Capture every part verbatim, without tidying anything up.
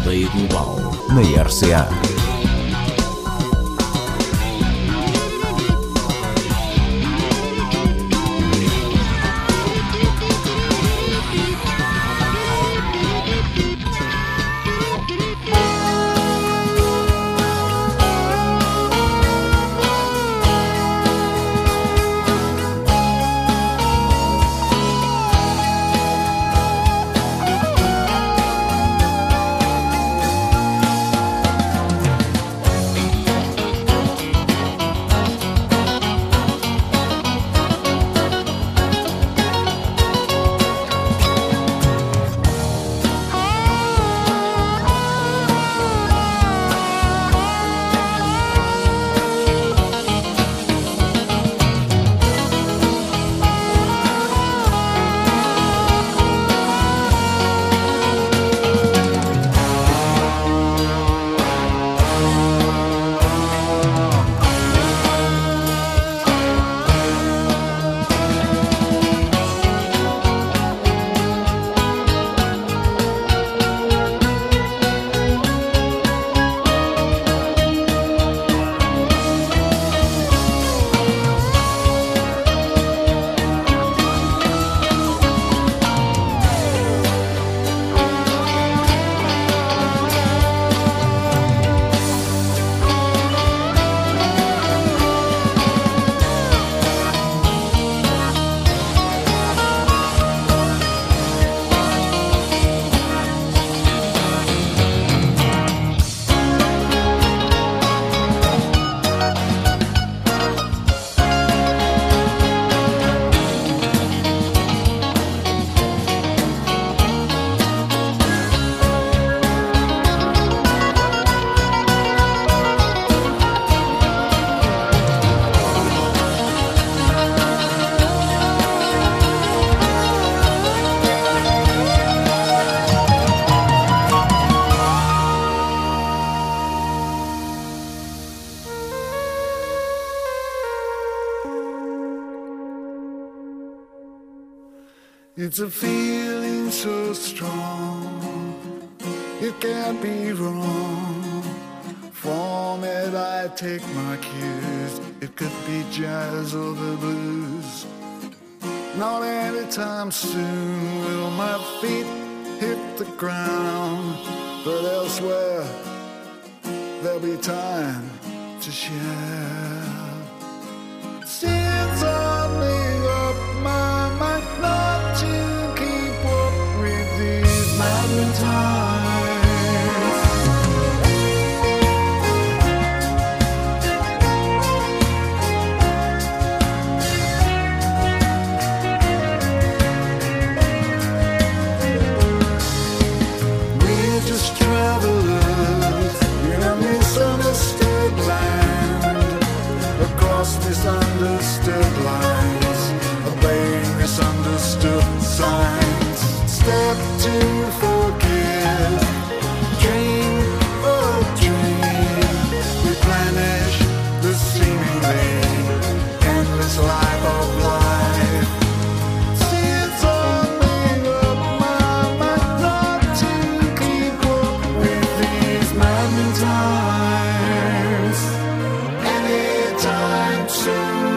Aldeia Global, na R C A. It's a feeling so strong, it can't be wrong. From it I take my cues, it could be jazz or the blues. Not anytime soon will my feet hit the ground, but elsewhere there'll be time to share. Since I made up my mind not to keep up with these modern times, we're just travelers in a misunderstood land, across misunderstood lines, obeying misunderstood signs. Step to forgive, dream a dream, replenish the seemingly endless life of life. Since I made up my mind not to keep up with these maddening times anytime soon.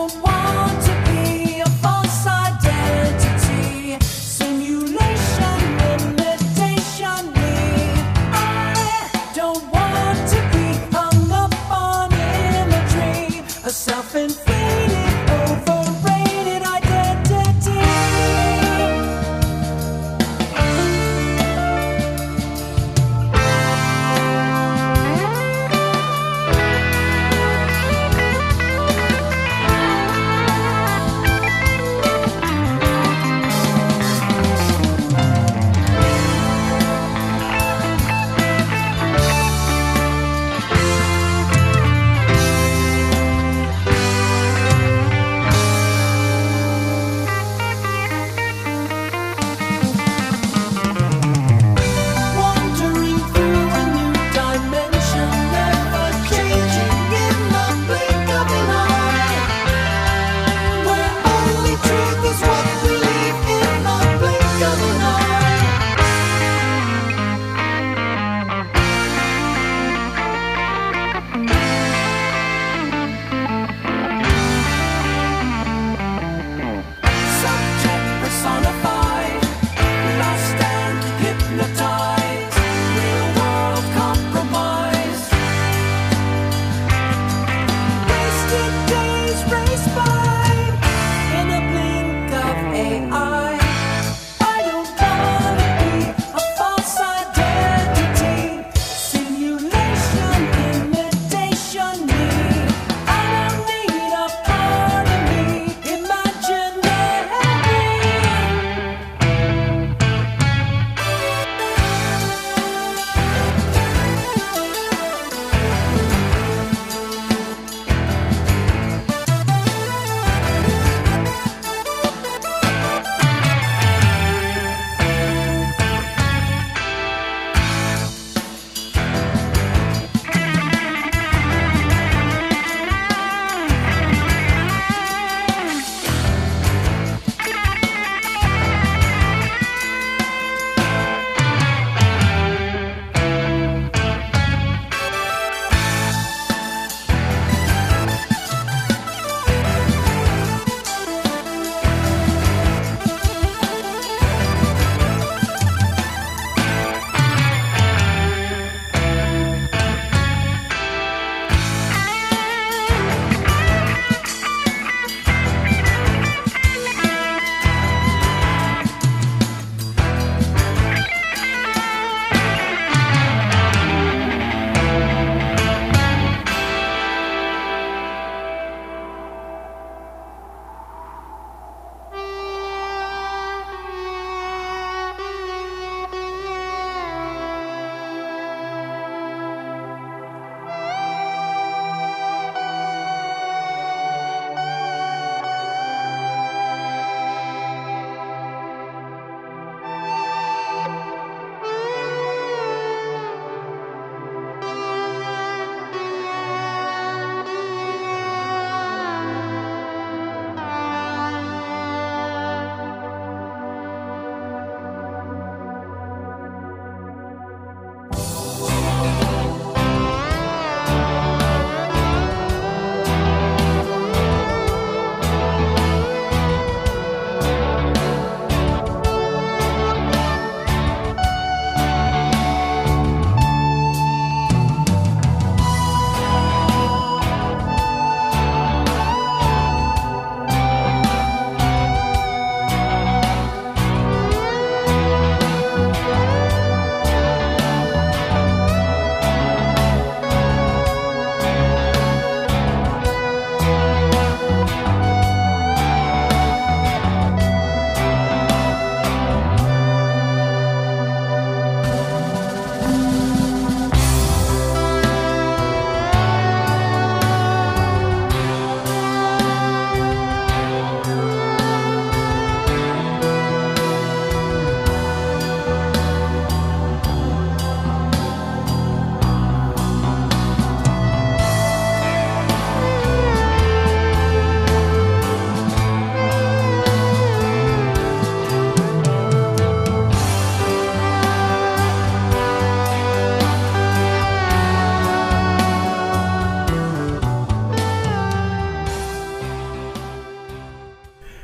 don't want to be a false identity, simulation, imitation me. I don't want to be hung up on imagery, a self-inflated, overrated identity.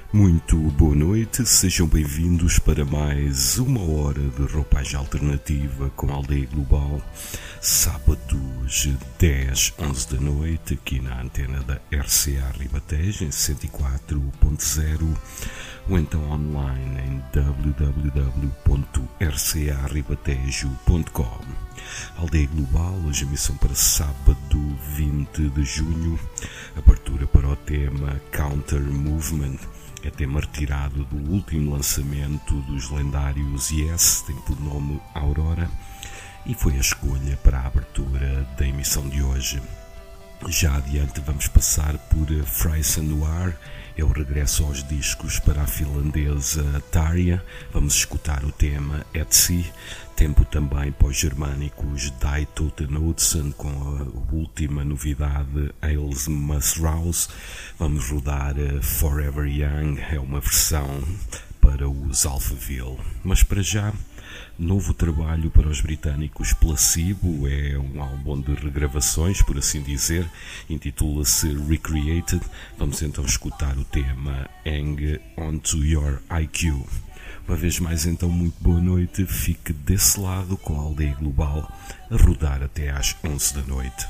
Muito boa noite, sejam bem-vindos para mais uma hora de roupagem alternativa com a Aldeia Global, sábados dez, onze da noite, aqui na antena da R C A Ribatejo, em cento e quatro ponto zero, ou então online em w w w ponto r c a ribatejo ponto com. Aldeia Global, hoje a missão para sábado vinte de junho, abertura para o tema Counter Movement. É tema retirado do último lançamento dos lendários Yes, tem por nome Aurora, e foi a escolha para a abertura da emissão de hoje. Já adiante vamos passar por Fryson Noir, é o regresso aos discos para a finlandesa Tarja. Vamos escutar o tema At Sea, tempo também para os germânicos Die Toten Oudsen com a última novidade Ales Must Rouse. Vamos rodar Forever Young, é uma versão para os Alphaville. Mas para já, novo trabalho para os britânicos Placebo, é um álbum de regravações, por assim dizer, intitula-se Recreated. Vamos então escutar o tema Hang Onto Your I Q. Uma vez mais então, muito boa noite, fique desse lado com a Aldeia Global a rodar até às onze da noite.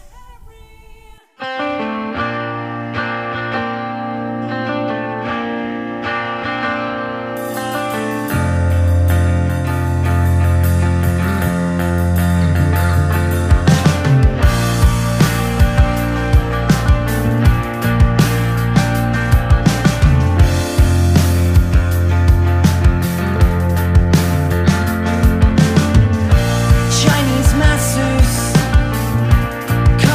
Chinese masters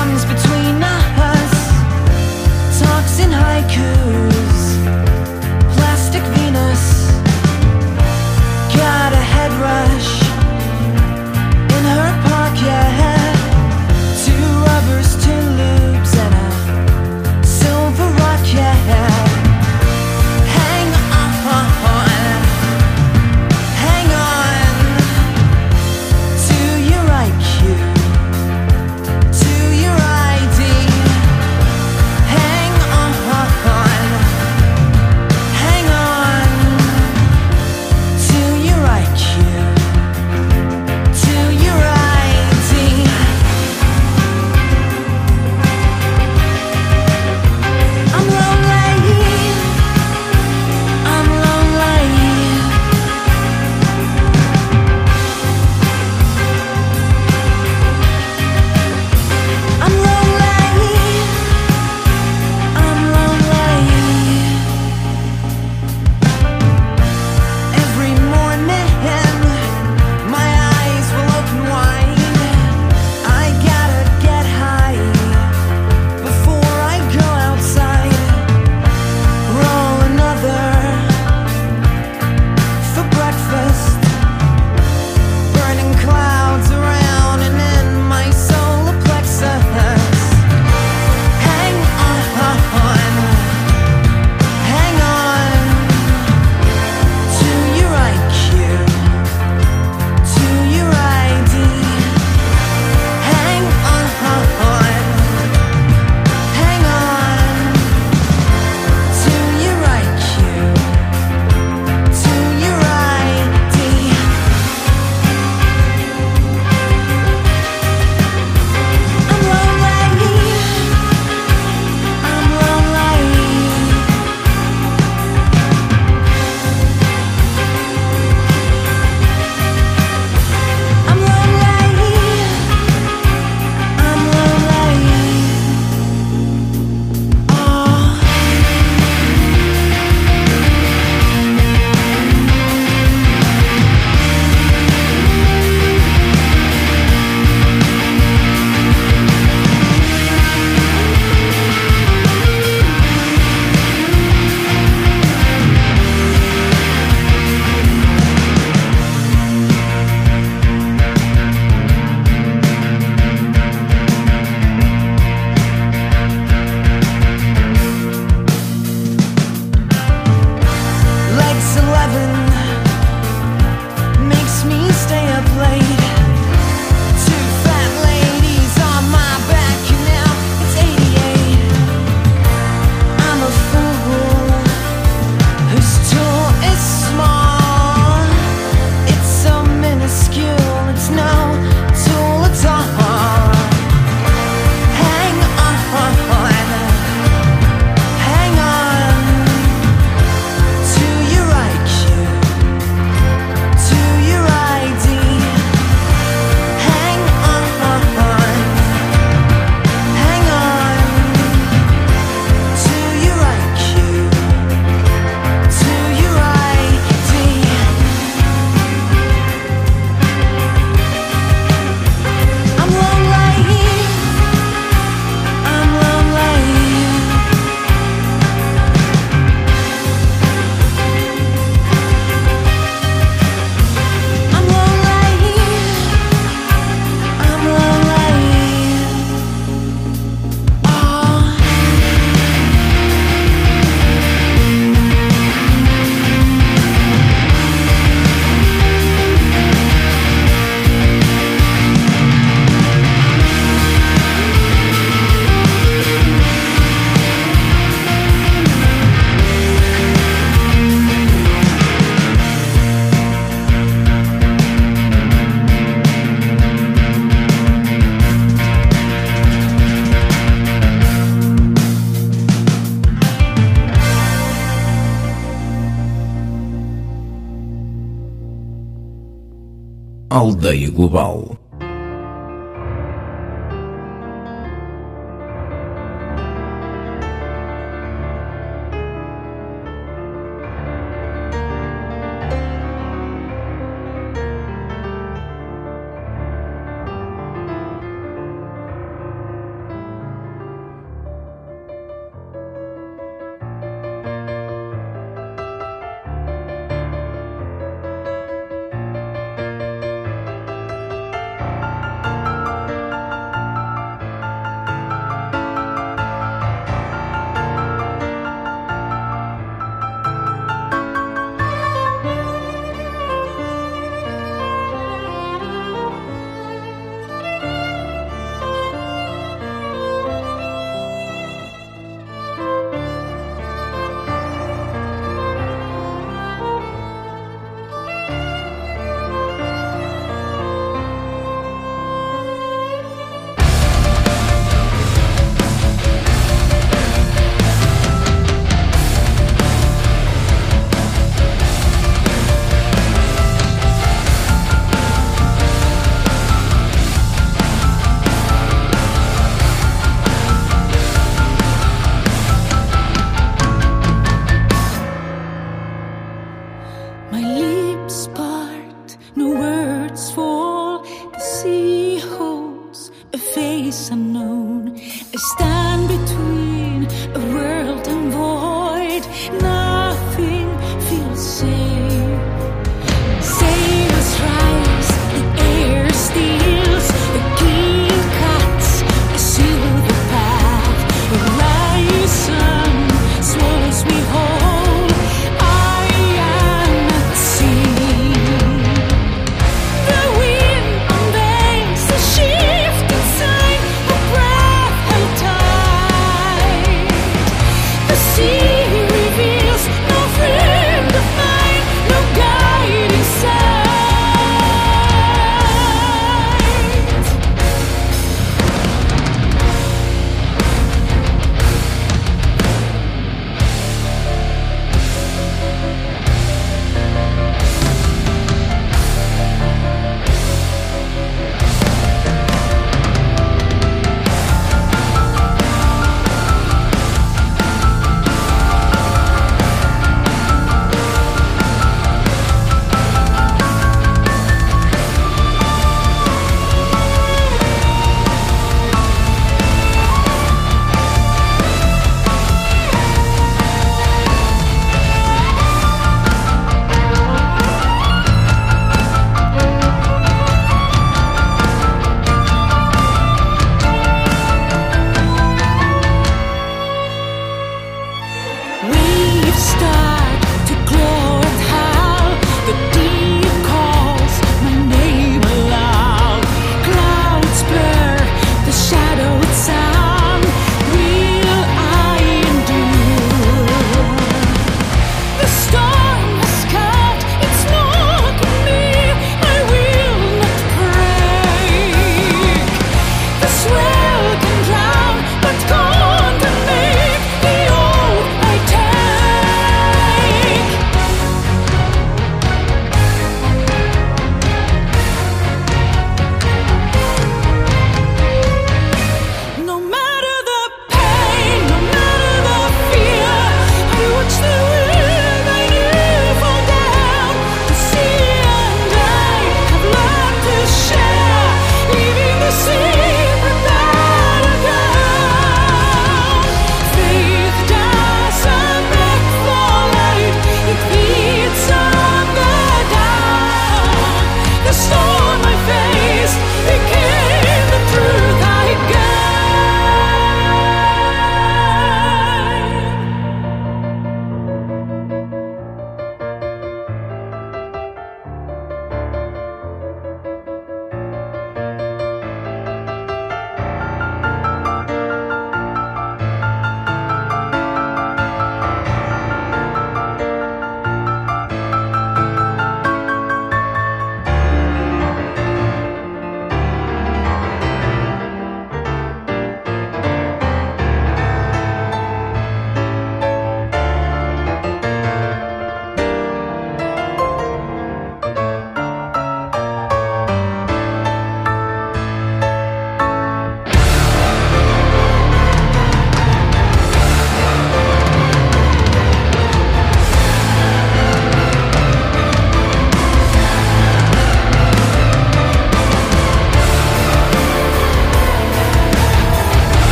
Aldeia Global.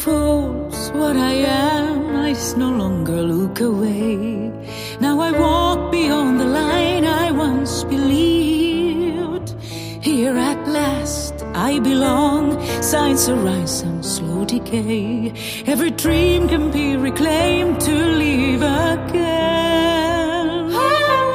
unfolds what I am, I no longer look away. Now I walk beyond the line I once believed. Here at last I belong. Signs arise, some slow decay. Every dream can be reclaimed to live again.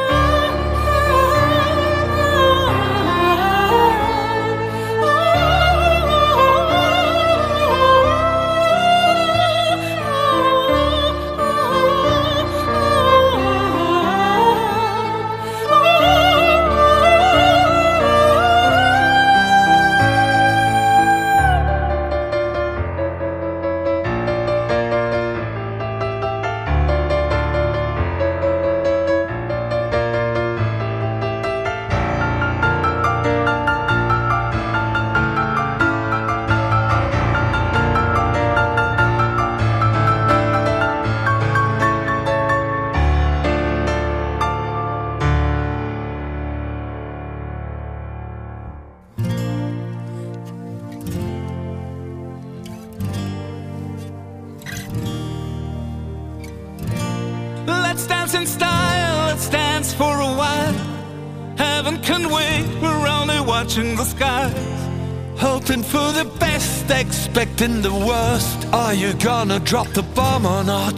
Let's dance in style, let's dance for a while. Heaven can wait, we're only watching the skies. Hoping for the best, expecting the worst. Are you gonna drop the bomb or not?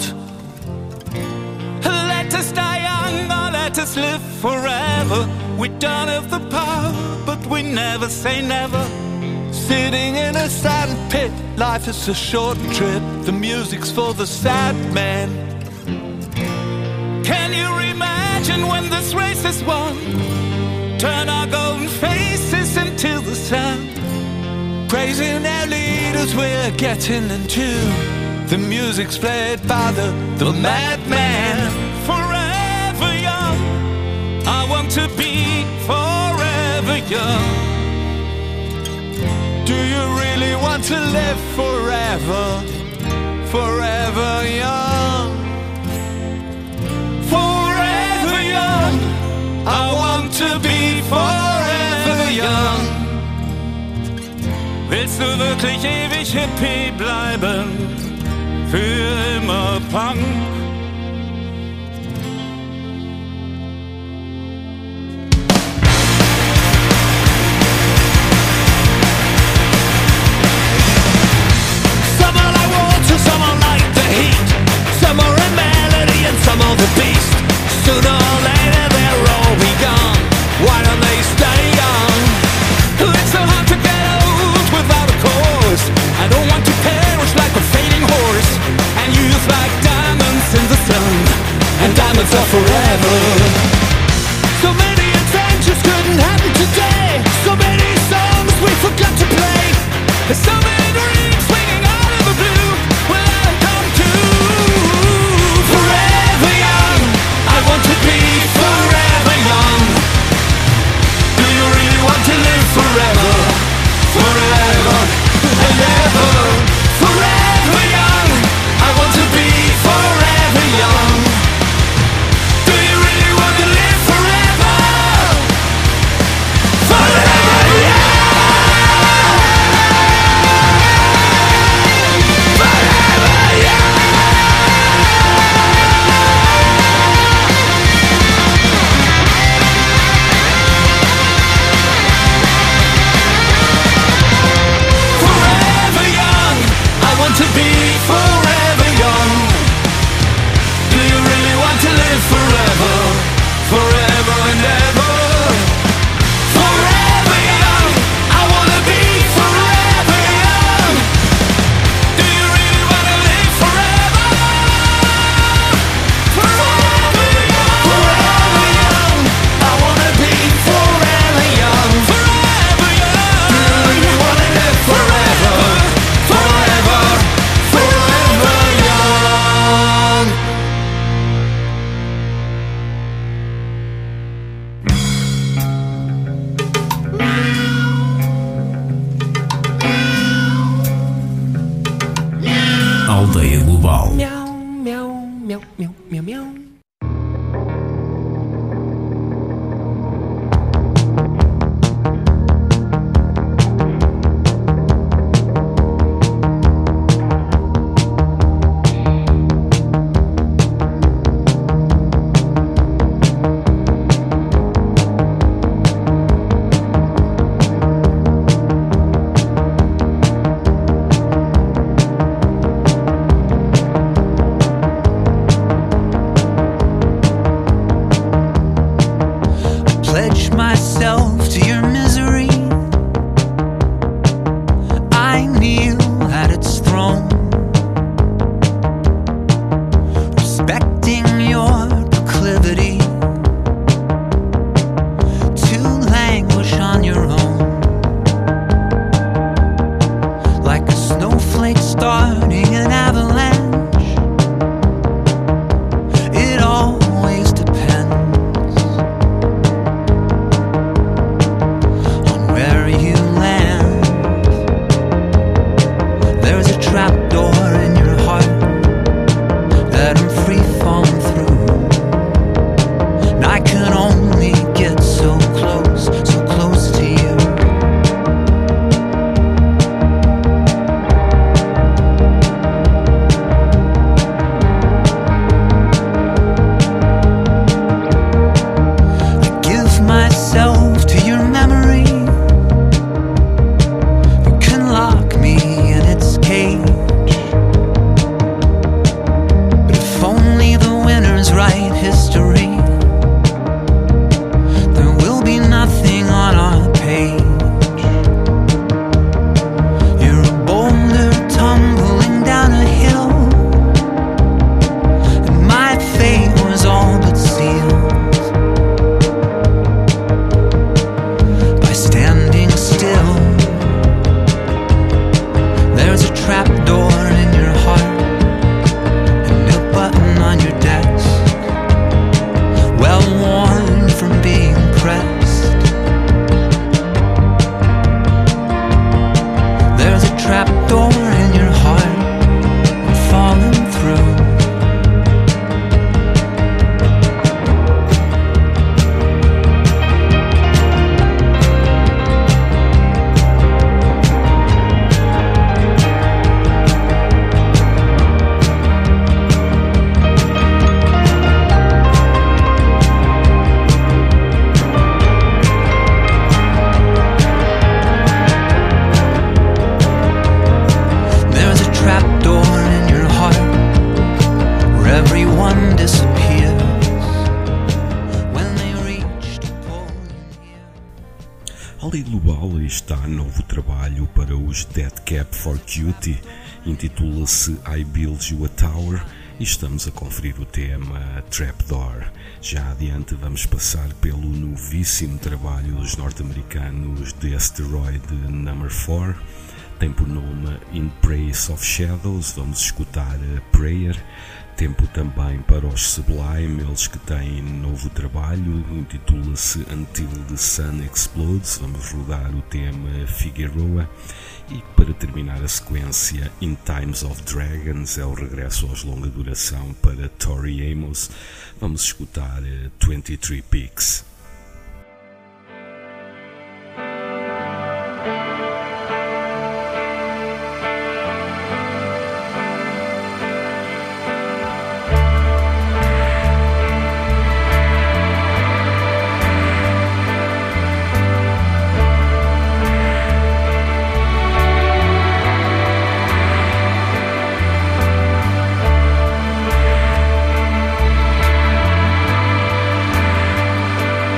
Let us die young or let us live forever. We don't have the power, but we never say never. Sitting in a sandpit, life is a short trip. The music's for the sad man. Can you imagine when this race is won? Turn our golden faces into the sun. Praising our leaders, we're getting into. The music's played by the, the madman. Forever young, I want to be forever young. Do you really want to live forever? Forever young. Forever young, I want to be forever young. Willst du wirklich ewig Hippie bleiben? Für immer Punk? Some are like water, some are like the heat. Some are a melody and some are the beast. Sooner or later they'll all be gone. Why don't they stay young? It's so hard to get old without a cause. I don't want to perish like a fading horse. And youth like diamonds in the sun. And diamonds are forever. So many adventures couldn't happen today. So many songs we forgot to play. There's so many dreams swinging out of the blue. Will I come to? Forever young, I want to be forever young. Do you really want to live forever? Forever and ever. Forever young, I want to be forever young. Do you really want to live forever? Forever young. Forever young. Forever young, I want to be forever young. Do you really want to live forever? Forever and ever. Forever young, I want to be forever young. Do you really want to live forever? Forever young. Forever young, I want to be forever young. Forever young. Do you really want to live forever? Forever, forever young. Aldeia Global. trapdoor in your heart where everyone disappears when they reach to pull you near. Aldeia Global está novo trabalho para os Dead Cap for Cutie, intitula-se I Build You a Tower e estamos a conferir o tema Trapdoor. Já adiante vamos passar pelo novíssimo trabalho dos norte-americanos The Asteroid Number four, tem por nome In Praise of Shadows, vamos escutar a Prayer. Tempo também para os Sublime, eles que têm novo trabalho, intitula-se Until the Sun Explodes, vamos rodar o tema Figueroa e para terminar a sequência In Times of Dragons, é o regresso aos longa duração para Tori Amos, vamos escutar twenty-three Peaks. Thank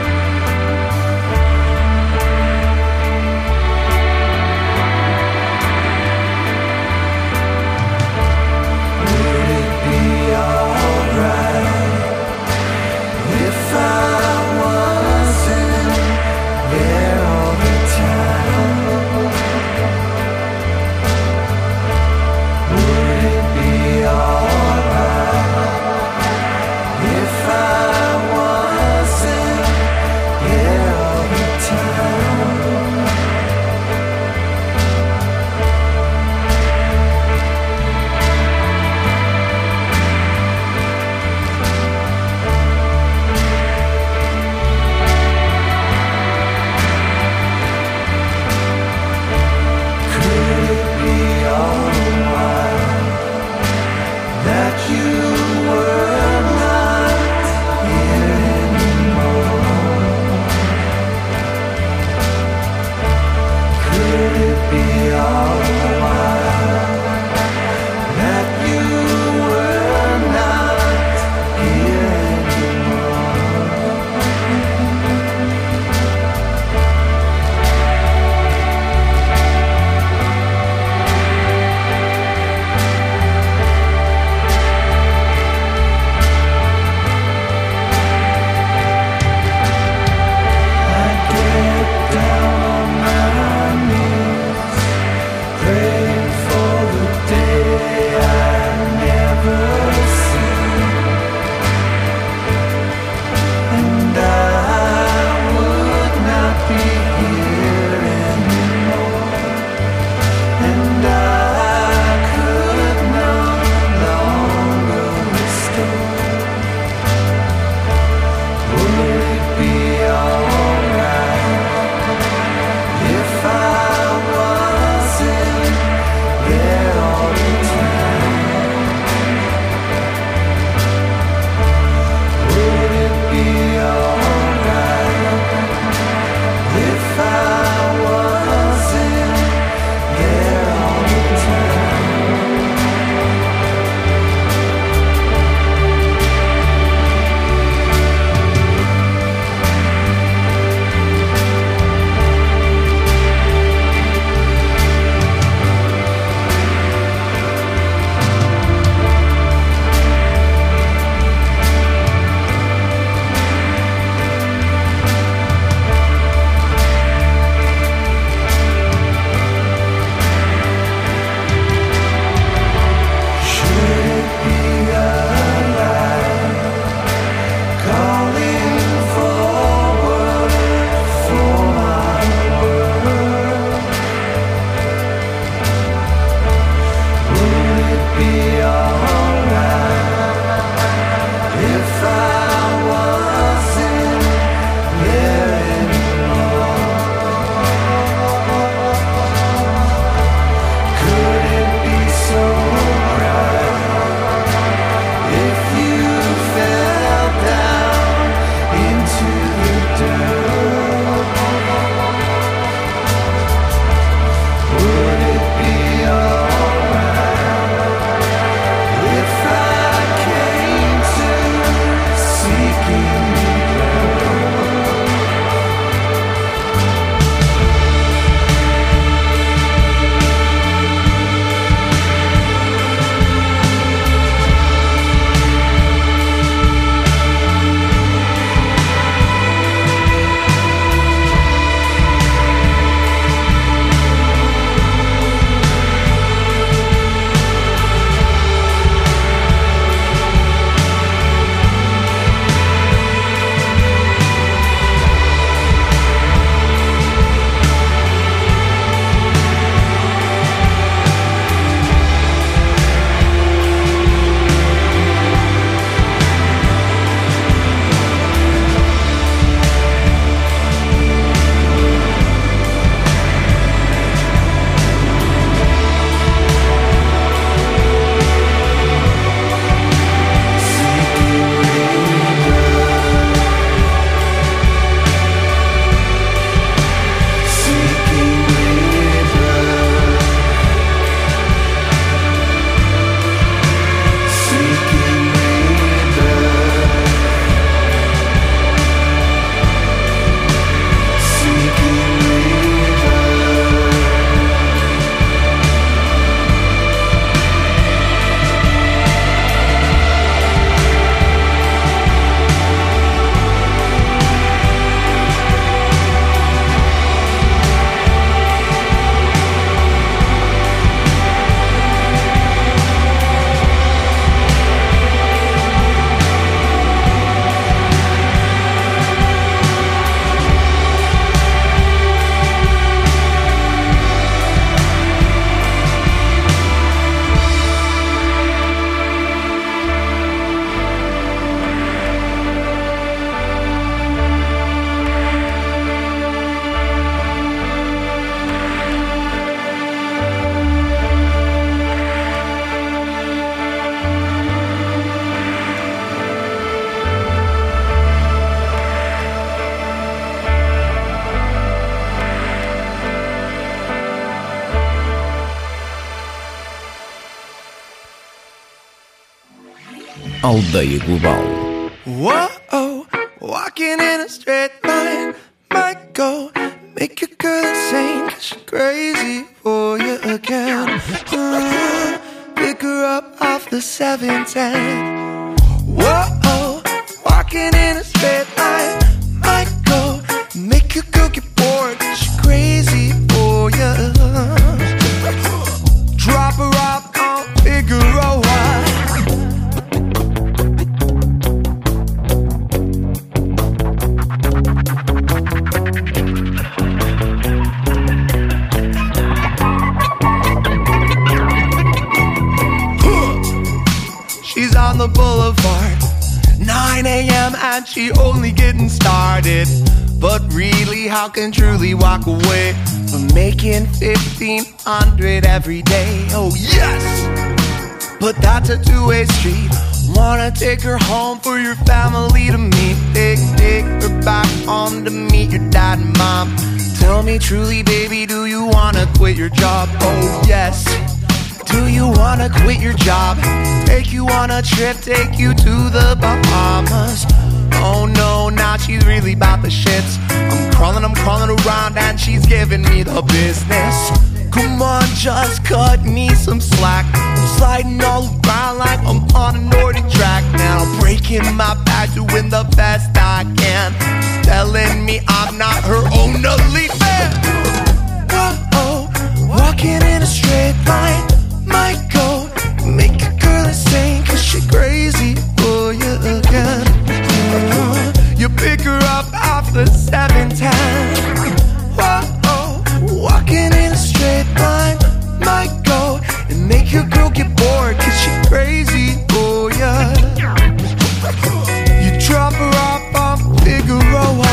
Aldeia Global. Whoa, walking in a straight line, might go make your girl insane, 'cause she's crazy for you again. Uh, pick her up off the seven ten. Whoa, walking in a straight line, might go make your girl get bored, 'cause she's crazy for you. Drop her off on Figueroa. She's on the boulevard, nine a.m. and she only getting started. But really, how can truly walk away from making fifteen hundred every day? Oh yes, but that's a two-way street. Wanna take her home for your family to meet. Take, take her back home to meet your dad and mom. Tell me truly, baby, do you wanna quit your job? Oh yes. Do you wanna quit your job? Take you on a trip, take you to the Bahamas. Oh no, now she's really about the shits. I'm crawling, I'm crawling around and she's giving me the business. Come on, just cut me some slack. I'm sliding all around like I'm on a Nordic track now. Breaking my back, doing the best I can. Telling me I'm not her only fan. Whoa, walking in a straight line, might go make a girl insane, 'cause she crazy for you again. Uh, you pick her up off the seven ten. Whoa, walking in a straight line, might go and make your girl get bored, 'cause she crazy for you. You drop her off on Figueroa.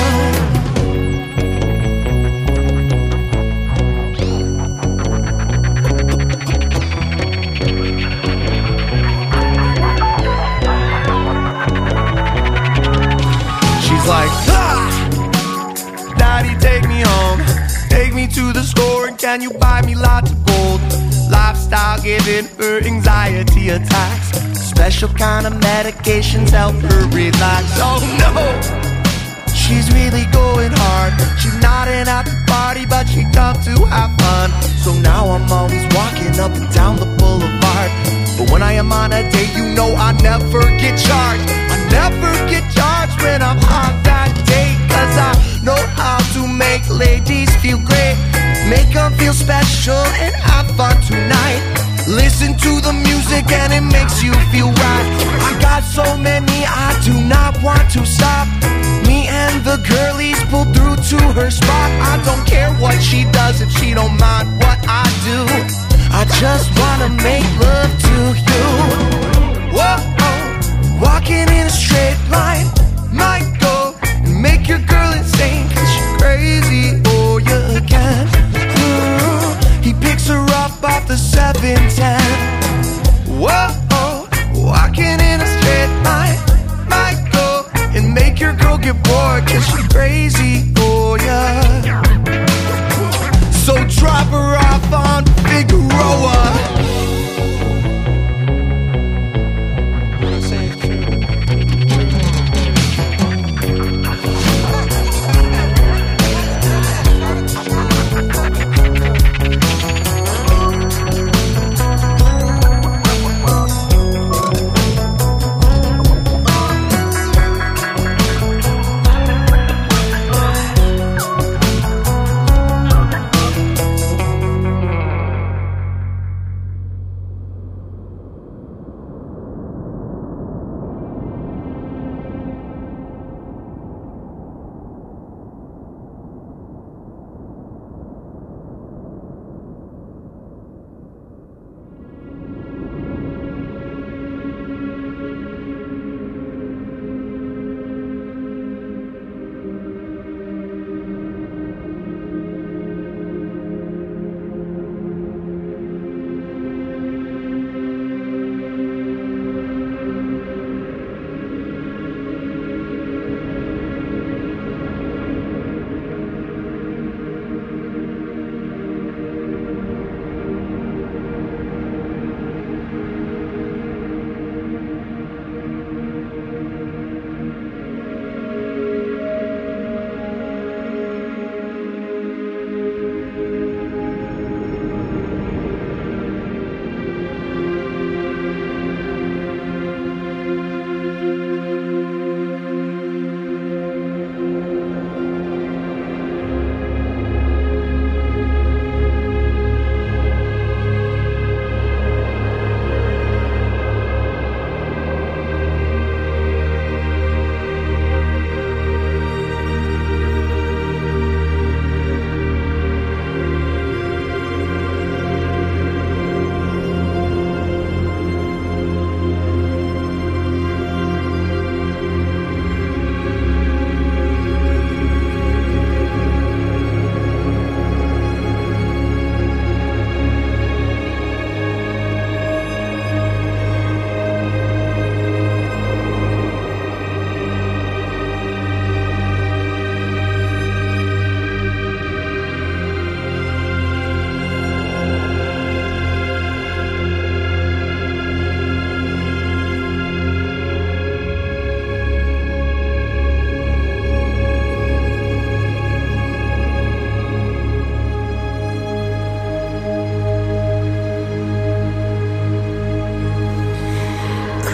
Like, ah! Daddy, take me home, take me to the store, and can you buy me lots of gold? Lifestyle giving her anxiety attacks. Special kind of medications help her relax. Oh no, she's really going hard. She's not in at the party, but she comes to have fun. So now I'm always walking up and down the boulevard. But when I am on a date, you know I never get charged. I never get charged when I'm on that date, 'cause I know how to make ladies feel great, make them feel special and have fun tonight. Listen to the music and it makes you feel right. I got so many, I do not want to stop. Me and the girlies pull through to her spot. I don't care what she does if she don't mind what I do. I just wanna make love to you. Whoa, walking in a straight line, might go and make your girl insane, 'cause she's crazy for you again. Ooh, he picks her up off the seven ten. Whoa, walking in a straight line, might go and make your girl get bored, 'cause she's crazy for you. So drop her off on Figueroa.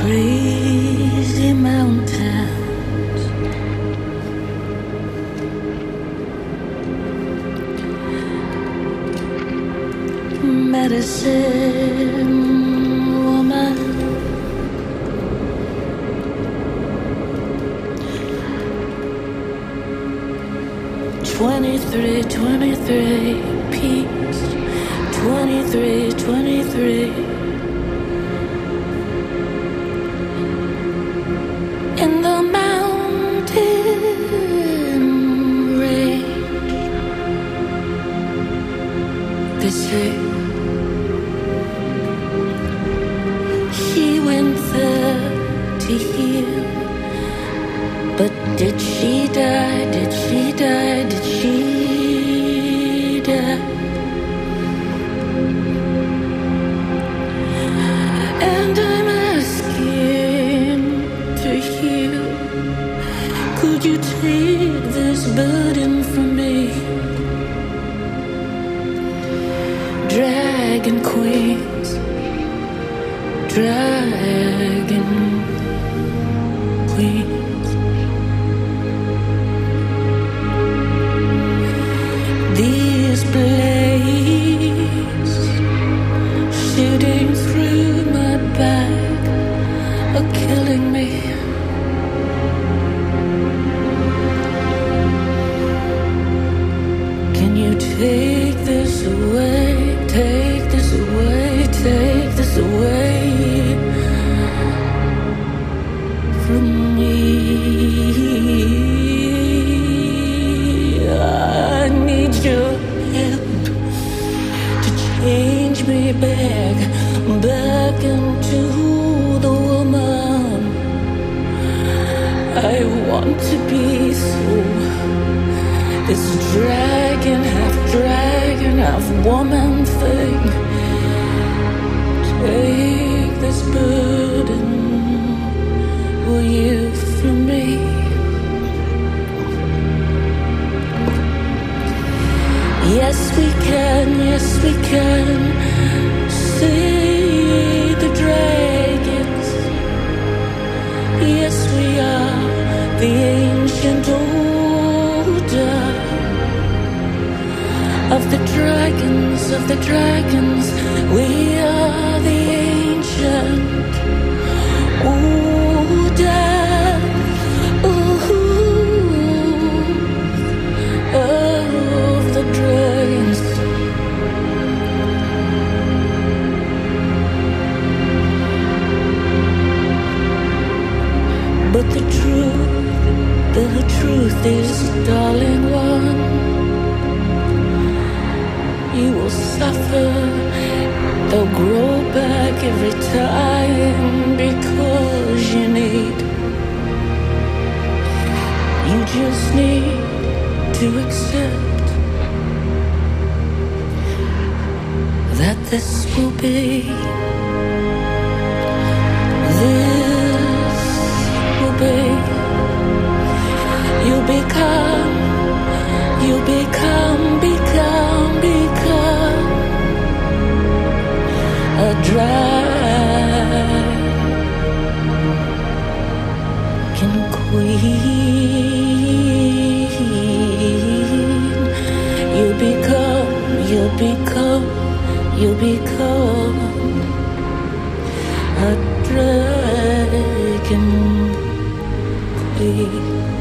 crazy mountains, medicine woman, twenty-three, twenty-three peaks, twenty-three, twenty-three. In the mountain range, they say she went there to heal. But did she die? Did she die? Did she die? And I'm asking to heal. Could you take this burden from me? Dragon queens, dragon queens. These blades shooting through my back are killing me. Can you take this away? Take this away, take this away from me. I need your help to change me back, back into the woman I want to be. So this dragon, half dragon, half woman thing, take this burden, will you, from me? Yes we can, yes we can see the dragons. Yes we are the ancient order of the dragons, of the dragons. We are the ancient order. Ooh, of the dragons. But the truth, the truth is, darling one, you will suffer. They'll grow back every time because you need, you just need to accept that this will be, this will be, you become, you become, become, become a dragon queen. You become, you become, you become a dragon queen.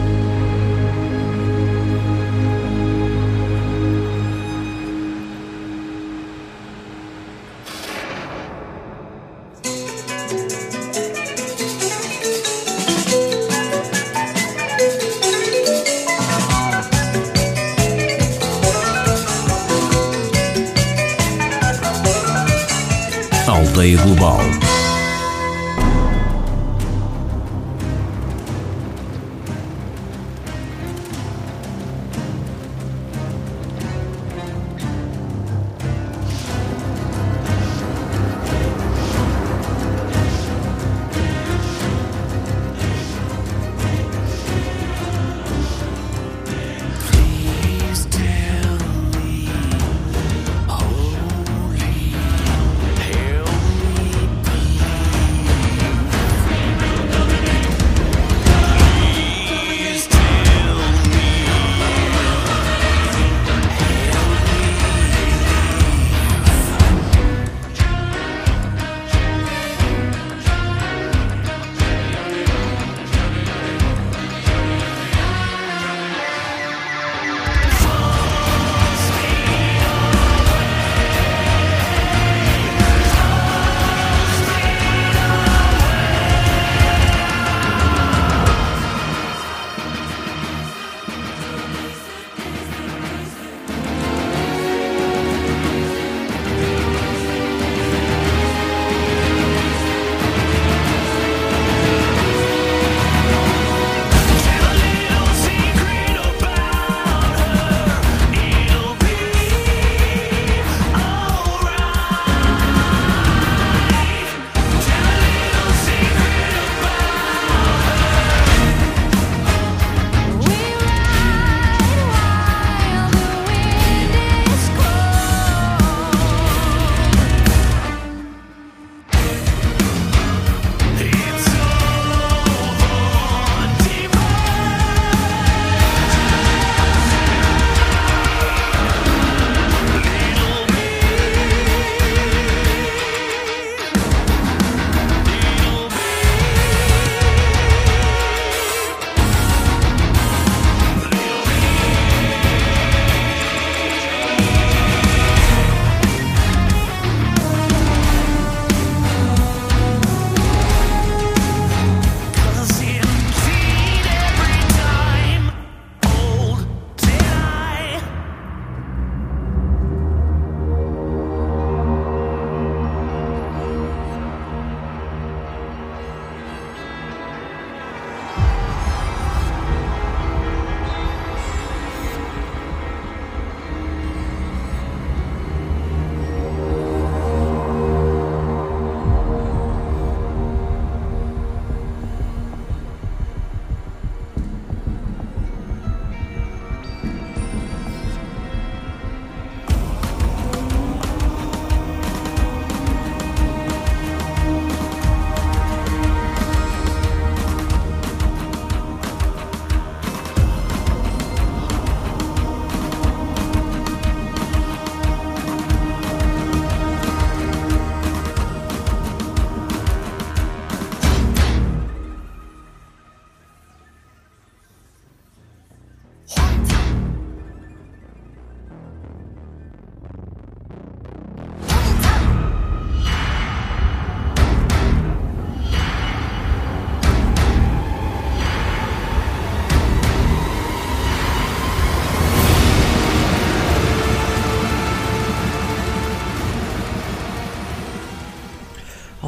Aldeia Global. Please tell me, help me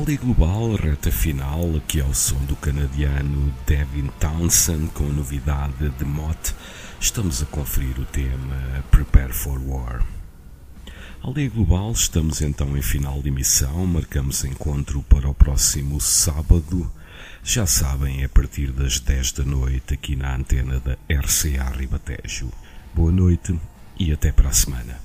Aldeia Global, reta final, aqui ao som do canadiano Devin Townsend com a novidade de Mott. Estamos a conferir o tema Prepare for War. Aldeia Global, estamos então em final de emissão, marcamos encontro para o próximo sábado. Já sabem, é a partir das dez da noite aqui na antena da R C A Ribatejo. Boa noite e até para a semana.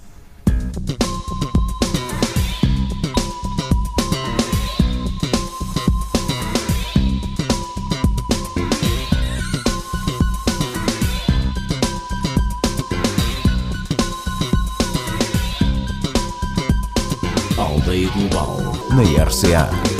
Aldeia Global na R C A.